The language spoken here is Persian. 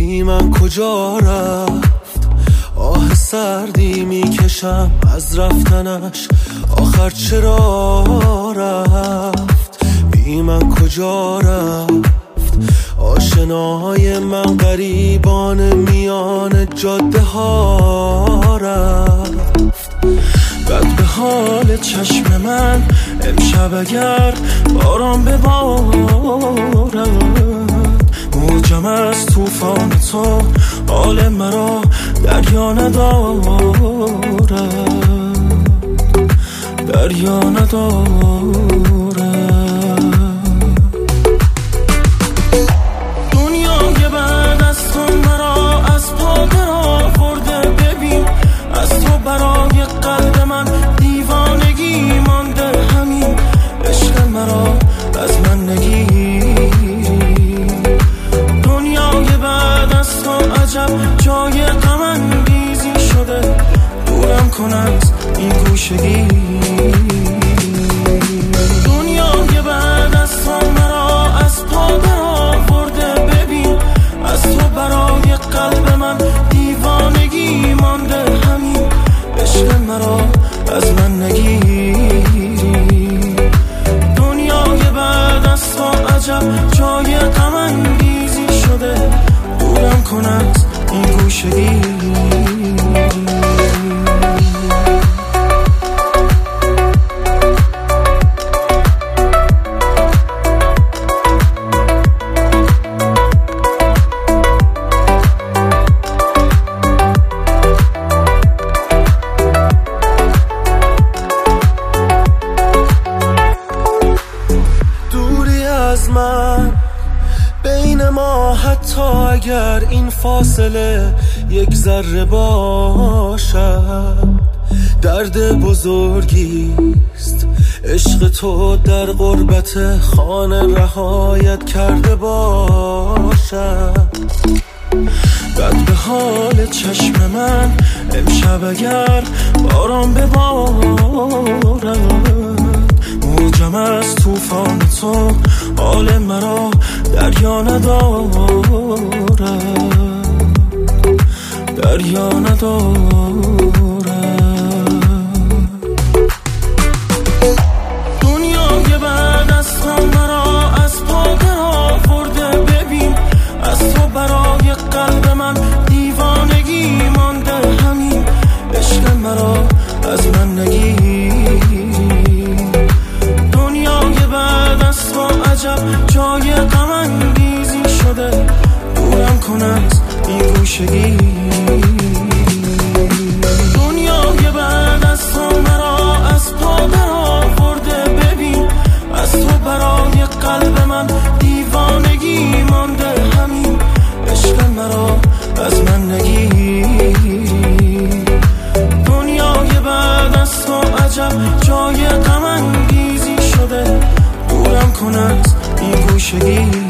بی من کجا رفت؟ آه سردی میکشم از رفتنش، آخر چرا رفت؟ بی من کجا رفت؟ آشناهای من غریبان میان جاده ها رفت. بد به حال چشم من امشب اگر باران ببارد، موجم از طوفان تو حال مرا دریا ندارد، دریا ندارد. دنیای بعد از تو مرا از پا در آورده، ببین از تو برای قلب من دیوانگی مانده، همین عشق مرا از من نگیر. دنیای بعد از تو عجب جای غم انگیزی شده، دورم کن از این گوشگی. دنیای بعد از تو مرا از پا در آورده، ببین از تو برای قلب من دیوانگی مانده، همین عشق مرا از من نگیری. دنیای بعد از تو عجب جای غم انگیزی شده، دورم کن از این گوشگی. بین ما حتی اگر این فاصله یک ذره باشد، درد بزرگیست عشق تو در غربت خانه رهایت کرده باشد. بد به حال چشم من امشب اگر باران ببارد، موجم از طوفان تو حال مرا دریا ندارد، دریا ندارد. دنیای بعد از تو مرا از پا در آورده، ببین از تو برای قلب من دیوانگی مانده، همین عشق مرا از من نگیر. دنیای بعد از تو عجب جای غم انگیزی شده، دورم کن از این گوشگی. دنیای بعد از تو مرا از پا در آورده، ببین از تو برای قلب من دیوانگی مانده، همین عشق مرا از من نگیر. دنیای بعد از تو عجب جای غم انگیزی شده، دورم کن از این گوشگی.